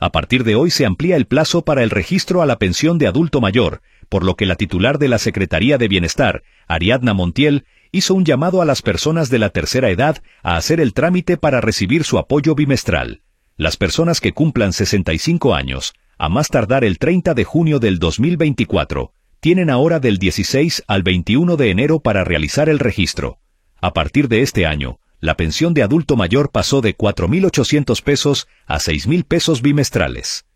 A partir de hoy se amplía el plazo para el registro a la pensión de adulto mayor, por lo que la titular de la Secretaría de Bienestar, Ariadna Montiel, hizo un llamado a las personas de la tercera edad a hacer el trámite para recibir su apoyo bimestral. Las personas que cumplan 65 años, a más tardar el 30 de junio del 2024, tienen ahora del 16 al 21 de enero para realizar el registro. A partir de este año, la pensión de adulto mayor pasó de 4.800 pesos a 6.000 pesos bimestrales.